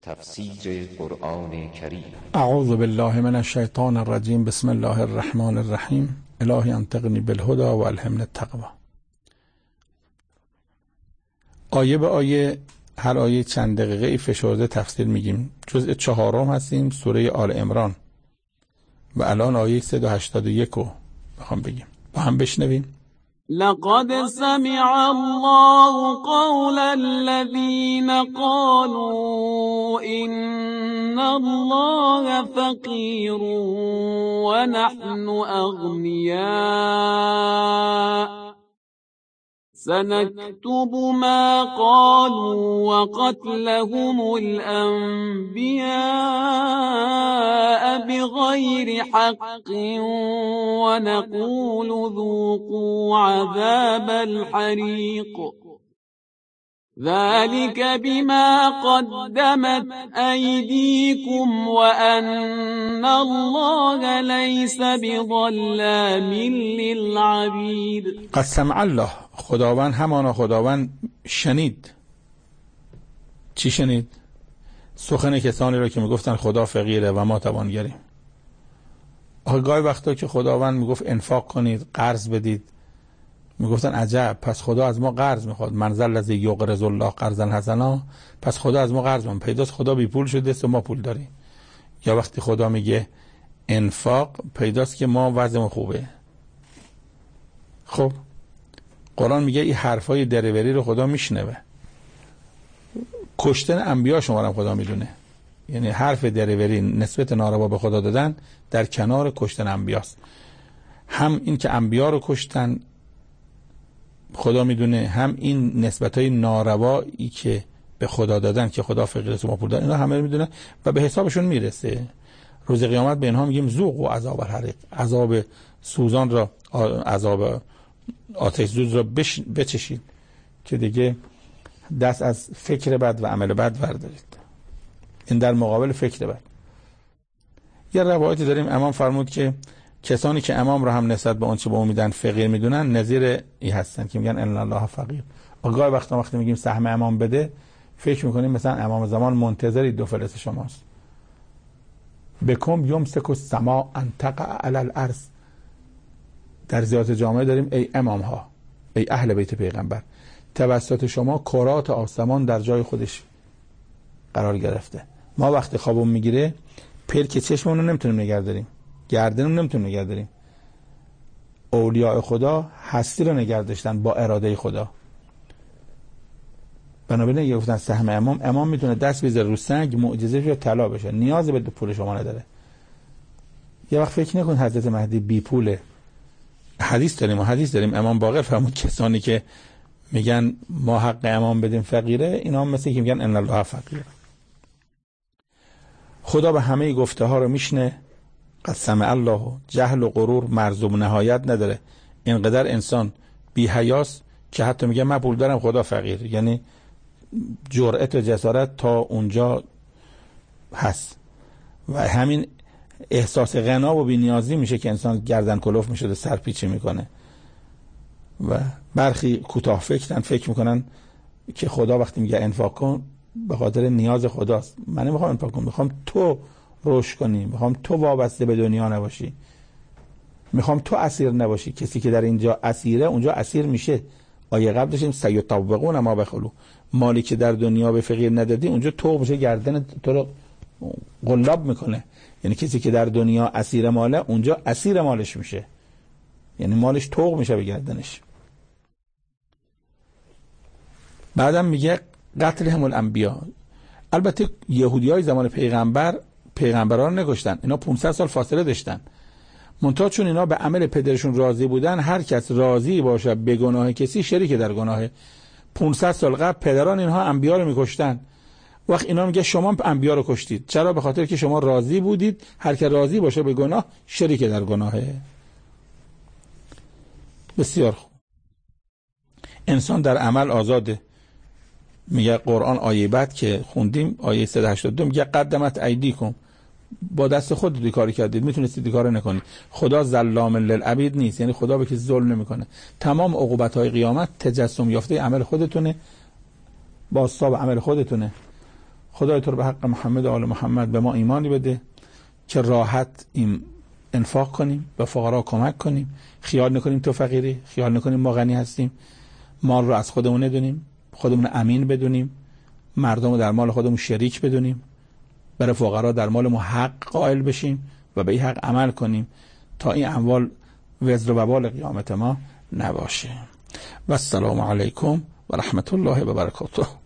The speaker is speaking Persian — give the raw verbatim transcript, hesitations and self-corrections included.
تفسیر قرآن کریم. اعوذ بالله من الشیطان الرجیم. بسم الله الرحمن الرحیم. الهی انطقنی بالهدی و الهمنی التقوی. آیه به آیه، هر آیه چند دقیقه ای فشرده تفسیر میگیم. جزء چهارم هستیم، سوره آل عمران، و الان آیه صد و هشتاد و یک رو بخوام بگیم. با هم بشنویم. لقد سمع الله قول الذين قالوا إن الله فقير ونحن أغنياء سنكتب ما قالوا وقتلهم الأنبياء بغير حق ونقول ذوقوا عذاب الحريق ذلك بما قدمت أيديكم وأن الله ليس بظلام للعبيد. قد سمع الله، خداوند همانا خداوند شنید. چی شنید؟ سخن کسانی را که میگفتن خدا فقیره و ما توانگریم. آخه گاهی وقتا که خداوند میگفت انفاق کنید، قرض بدید، میگفتن عجب، پس خدا از ما قرض میخواد. من ذا الذی یقرض الله قرضا حسنا، پس خدا از ما قرض میخواد. پیداست خدا بی پول شده است و ما پول داریم. یا وقتی خدا میگه انفاق، پیداست که ما وضعمون خوبه. خب قرآن میگه این حرفای دریوری رو خدا میشنوه. کشتن انبیا شما رو خدا میدونه. یعنی حرف دریوری، نسبت ناروا به خدا دادن در کنار کشتن انبیاست. هم این که انبیا رو کشتن خدا میدونه، هم این نسبت‌های ناروایی که به خدا دادن که خدا فقیر است و ما پول داریم، اینا همه میدونه و به حسابشون میرسه. روز قیامت به اینها میگیم ذوق و عذاب الحریق، عذاب سوزان را، عذاب آتش سوز را بچشید که دیگه دست از فکر بد و عمل بد بردارید. این در مقابل فکر بد. یه روایتی داریم امام فرمود که کسانی که امام را هم نسبت به اون چه به امیدن فقیر میدونن، نظیر ای هستن که میگن ان الله فقیر. آگاه وقتا وقتی میگیم سهم امام بده، فکر میکنیم مثلا امام زمان منتظری دو فلس شماست. بکم یمسک السما ان تقع علی الارض. در زیارت جامعه داریم ای امام ها، ای اهل بیت پیغمبر، توسط شما کرات آسمان در جای خودش قرار گرفته. ما وقتی خوابون میگیره پلک چشممون رو نمیتونیم نگه داریم، گردنمون نمیتونیم نگه داریم. اولیاء خدا هستی رو نگه داشتن با اراده خدا. بنابراین یه گفتن سهم امام، امام میتونه دست بذاره رو سنگ معجزه شه طلا بشه، نیاز به پول شما نداره. یه وقت فکر نکن حضرت مهدی بی پوله. حدیث داریم و حدیث داریم امام باقر فرمود کسانی که میگن ما حق امام بدیم فقیره، اینا هم مثل که میگن ان الله فقیر. خدا به همه گفته ها رو میشنه. قد سمع الله، جهل و غرور مرز و نهایت نداره. اینقدر انسان بی حیاست که حتی میگه من پول دارم خدا فقیر. یعنی جرأت و جسارت تا اونجا هست و همین احساس غنا و بی‌نیازی میشه که انسان گردن کلوف میشه و سرپیچی میکنه. و برخی کوتاه فکرن، فکر میکنن که خدا وقتی میگه انفاق کن به خاطر نیاز خداست. من نمیخوام انفاق کنم، میخوام تو رشد کنی، میخوام تو وابسته به دنیا نباشی، میخوام تو اسیر نباشی. کسی که در اینجا اسیره اونجا اسیر میشه. آیه قبل داشتیم سیطوقون ما بخلو، مالی که در دنیا به فقیر ندادی اونجا تو میشه، گردن تو رو قلاب میکنه. یعنی کسی که در دنیا اسیر ماله اونجا اسیر مالش میشه، یعنی مالش طوق میشه به گردنش. بعدم میگه قتلهم الانبیا. البته یهودیای زمان پیغمبر پیغمبران نکشتن، اینا پانصد سال فاصله داشتن. منتها چون اینا به عمل پدرشون راضی بودن، هر کس راضی باشه به گناه کسی شریک در گناهه. پانصد سال قبل پدران اینها انبیا رو میکشتن. وقت اینا میگه شما انبیا رو کشتید. چرا؟ به خاطر که شما راضی بودید هر کی راضی باشه به گناه شریک در گناهه. بسیار خوب. انسان در عمل آزاده. میگه قرآن آیه بعد که خوندیم آیه صد و هشتاد و دو میگه قدمت ایدیکم، با دست خودت کاری کردید، میتونستید کار نکنید. خدا ظلام للعبید نیست، یعنی خدا به کسی ظلم نمیکنه. تمام عقوبت های قیامت تجسم یافته عمل خودتونه، بازتاب عمل خودتونه. خدای تو رو به حق محمد و آل محمد به ما ایمانی بده که راحت این انفاق کنیم، به فقرا کمک کنیم، خیال نکنیم تو فقیری، خیال نکنیم ما غنی هستیم، مال رو از خودمون ندونیم، خودمون امین بدونیم، مردم رو در مال خودمون شریک بدونیم، برای فقرا در مال ما حق قائل بشیم و به این حق عمل کنیم تا این اموال وزر و وبال قیامت ما نباشه. و السلام علیکم و رحمت الله و برکاته.